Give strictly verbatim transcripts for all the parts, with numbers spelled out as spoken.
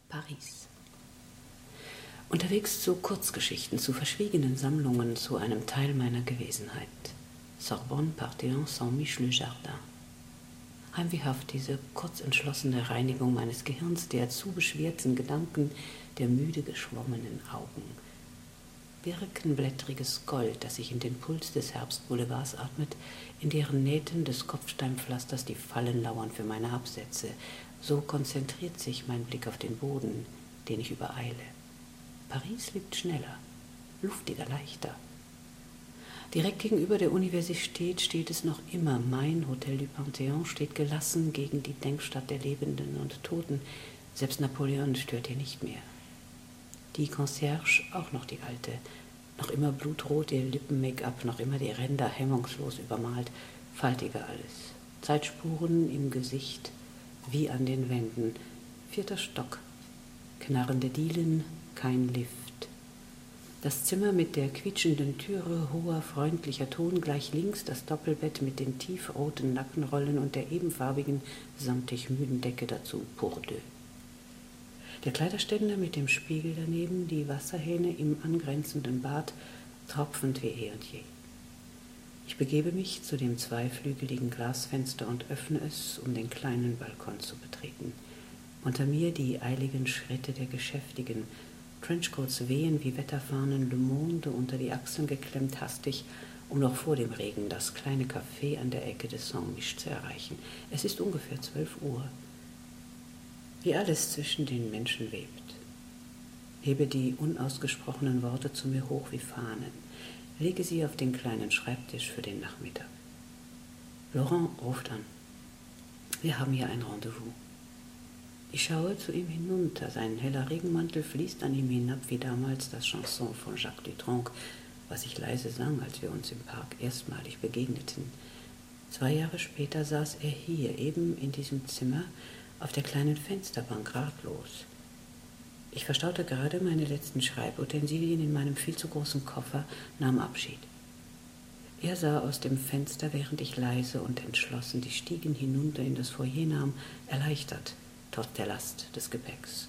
Paris. Unterwegs zu Kurzgeschichten, zu verschwiegenen Sammlungen, zu einem Teil meiner Gewesenheit. Sorbonne, Parthéon, Saint-Mich, Le Jardin. Heimwehhaft diese kurzentschlossene Reinigung meines Gehirns, der zu beschwerten Gedanken, der müde geschwommenen Augen. Birkenblättriges Gold, das sich in den Puls des Herbstboulevards atmet, in deren Nähten des Kopfsteinpflasters die Fallen lauern für meine Absätze. So konzentriert sich mein Blick auf den Boden, den ich übereile. Paris lebt schneller, luftiger, leichter. Direkt gegenüber der Universität steht es noch immer. Mein Hotel du Panthéon steht gelassen gegen die Denkstadt der Lebenden und Toten. Selbst Napoleon stört hier nicht mehr. Die Concierge, auch noch die alte, noch immer blutrot ihr Lippen-Make-up, noch immer die Ränder hemmungslos übermalt, faltiger alles. Zeitspuren im Gesicht, wie an den Wänden. Vierter Stock, knarrende Dielen, kein Lift. Das Zimmer mit der quietschenden Türe, hoher, freundlicher Ton, gleich links das Doppelbett mit den tiefroten Nackenrollen und der ebenfarbigen, samtig müden Decke dazu, pour deux. Der Kleiderständer mit dem Spiegel daneben, die Wasserhähne im angrenzenden Bad, tropfend wie eh und je. Ich begebe mich zu dem zweiflügeligen Glasfenster und öffne es, um den kleinen Balkon zu betreten. Unter mir die eiligen Schritte der Geschäftigen, Trenchcoats wehen wie Wetterfahnen, Le Monde unter die Achseln geklemmt, hastig, um noch vor dem Regen das kleine Café an der Ecke des Saint-Mich zu erreichen. Es ist ungefähr zwölf Uhr. Wie alles zwischen den Menschen webt. Hebe die unausgesprochenen Worte zu mir hoch wie Fahnen, lege sie auf den kleinen Schreibtisch für den Nachmittag. Laurent ruft an. Wir haben hier ein Rendezvous. Ich schaue zu ihm hinunter. Sein heller Regenmantel fließt an ihm hinab, wie damals das Chanson von Jacques Dutronc, was ich leise sang, als wir uns im Park erstmalig begegneten. Zwei Jahre später saß er hier, eben in diesem Zimmer, auf der kleinen Fensterbank, ratlos. Ich verstaute gerade meine letzten Schreibutensilien in meinem viel zu großen Koffer, nahm Abschied. Er sah aus dem Fenster, während ich leise und entschlossen die Stiegen hinunter in das Foyer nahm, erleichtert, trotz der Last des Gepäcks.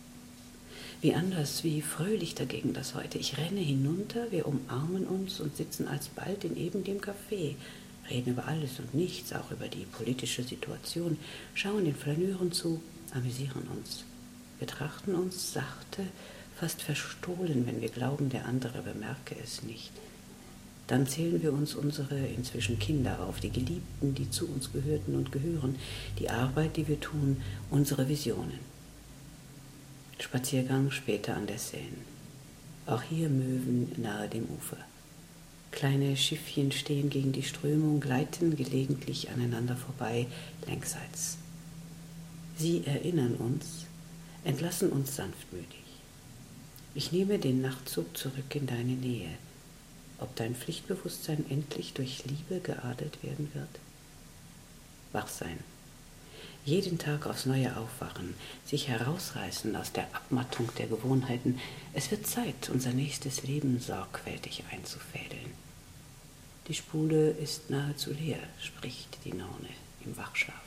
Wie anders, wie fröhlich dagegen das heute. Ich renne hinunter, wir umarmen uns und sitzen alsbald in eben dem Café, reden über alles und nichts, auch über die politische Situation, schauen den Flaneuren zu, amüsieren uns, betrachten uns sachte, fast verstohlen, wenn wir glauben, der andere bemerke es nicht. Dann zählen wir uns unsere inzwischen Kinder auf, die Geliebten, die zu uns gehörten und gehören, die Arbeit, die wir tun, unsere Visionen. Spaziergang später an der Seine. Auch hier Möwen nahe dem Ufer. Kleine Schiffchen stehen gegen die Strömung, gleiten gelegentlich aneinander vorbei, längsseits. Sie erinnern uns, entlassen uns sanftmütig. Ich nehme den Nachtzug zurück in deine Nähe. Ob dein Pflichtbewusstsein endlich durch Liebe geadelt werden wird? Wach sein. Jeden Tag aufs Neue aufwachen, sich herausreißen aus der Abmattung der Gewohnheiten. Es wird Zeit, unser nächstes Leben sorgfältig einzufädeln. Die Spule ist nahezu leer, spricht die Nonne im Wachschlaf.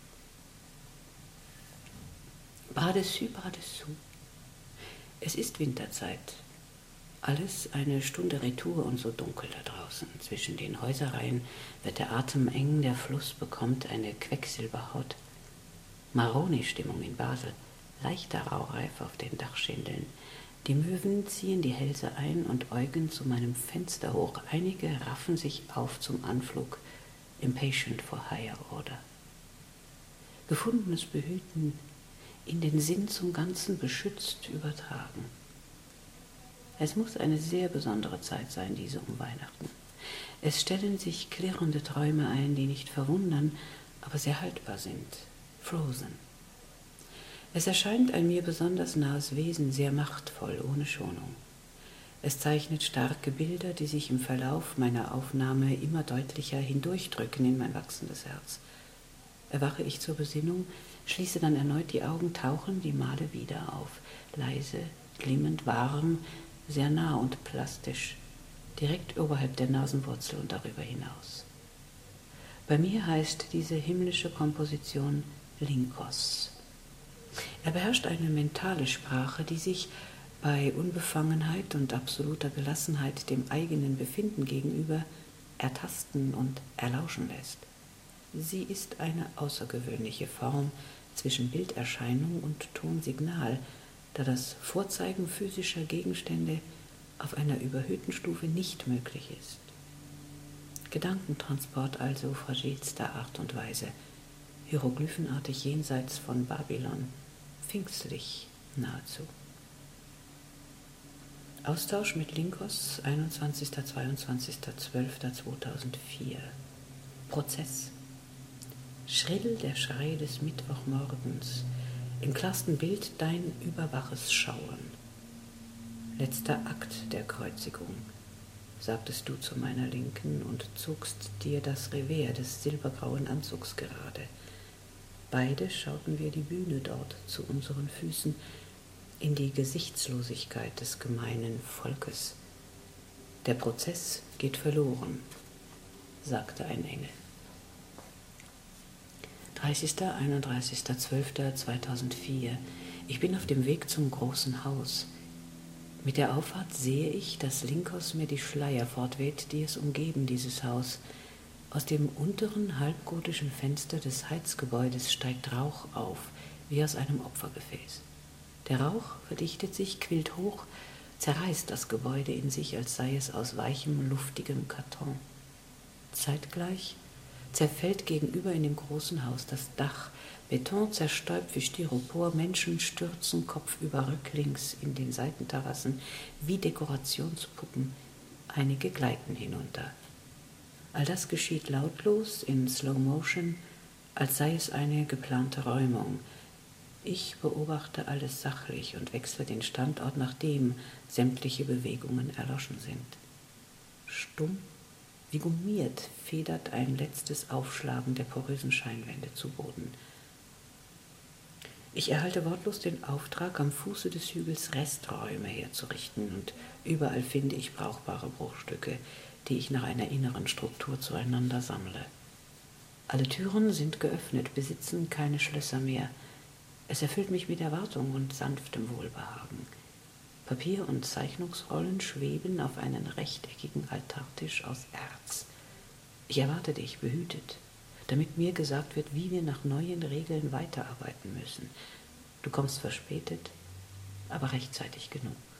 Bras dessus, bras dessous. Es ist Winterzeit. Alles eine Stunde Retour und so dunkel da draußen. Zwischen den Häuserreihen wird der Atem eng, der Fluss bekommt eine Quecksilberhaut. Maroni-Stimmung in Basel, leichter Raureif auf den Dachschindeln. Die Möwen ziehen die Hälse ein und äugen zu meinem Fenster hoch. Einige raffen sich auf zum Anflug, impatient for higher order. Gefundenes behüten, in den Sinn zum Ganzen beschützt übertragen. Es muss eine sehr besondere Zeit sein, diese um Weihnachten. Es stellen sich klirrende Träume ein, die nicht verwundern, aber sehr haltbar sind. Frozen. Es erscheint ein mir besonders nahes Wesen, sehr machtvoll, ohne Schonung. Es zeichnet starke Bilder, die sich im Verlauf meiner Aufnahme immer deutlicher hindurchdrücken in mein wachsendes Herz. Erwache ich zur Besinnung, schließe dann erneut die Augen, tauchen die Male wieder auf, leise, glimmend, warm, sehr nah und plastisch, direkt oberhalb der Nasenwurzel und darüber hinaus. Bei mir heißt diese himmlische Komposition Linkos. Er beherrscht eine mentale Sprache, die sich bei Unbefangenheit und absoluter Gelassenheit dem eigenen Befinden gegenüber ertasten und erlauschen lässt. Sie ist eine außergewöhnliche Form zwischen Bilderscheinung und Tonsignal, da das Vorzeigen physischer Gegenstände auf einer überhöhten Stufe nicht möglich ist. Gedankentransport also fragilster Art und Weise, hieroglyphenartig jenseits von Babylon, pfingstlich nahezu. Austausch mit Linkos, einundzwanzigster bis zweiundzwanzigster zwölfter zweitausendvier. Prozess. Schrill der Schrei des Mittwochmorgens, im klarsten Bild dein überwaches Schauen. Letzter Akt der Kreuzigung, sagtest du zu meiner Linken und zogst dir das Revers des silbergrauen Anzugs gerade. Beide schauten wir die Bühne dort zu unseren Füßen, in die Gesichtslosigkeit des gemeinen Volkes. Der Prozess geht verloren, sagte ein Engel. dreißigster bis einunddreißigster zwölfter zweitausendvier. Ich bin auf dem Weg zum großen Haus. Mit der Auffahrt sehe ich, dass Linkos mir die Schleier fortweht, die es umgeben, dieses Haus. Aus dem unteren halbgotischen Fenster des Heizgebäudes steigt Rauch auf, wie aus einem Opfergefäß. Der Rauch verdichtet sich, quillt hoch, zerreißt das Gebäude in sich, als sei es aus weichem, luftigem Karton. Zeitgleich zerfällt gegenüber in dem großen Haus das Dach, Beton zerstäubt wie Styropor, Menschen stürzen kopfüber rücklings in den Seitenterrassen wie Dekorationspuppen, einige gleiten hinunter. All das geschieht lautlos in Slow Motion, als sei es eine geplante Räumung. Ich beobachte alles sachlich und wechsle den Standort, nachdem sämtliche Bewegungen erloschen sind. Stumm, wie gummiert, federt ein letztes Aufschlagen der porösen Scheinwände zu Boden. Ich erhalte wortlos den Auftrag, am Fuße des Hügels Resträume herzurichten, und überall finde ich brauchbare Bruchstücke, die ich nach einer inneren Struktur zueinander sammle. Alle Türen sind geöffnet, besitzen keine Schlösser mehr. Es erfüllt mich mit Erwartung und sanftem Wohlbehagen. Papier und Zeichnungsrollen schweben auf einen rechteckigen Altartisch aus Erz. Ich erwarte dich, behütet, damit mir gesagt wird, wie wir nach neuen Regeln weiterarbeiten müssen. Du kommst verspätet, aber rechtzeitig genug.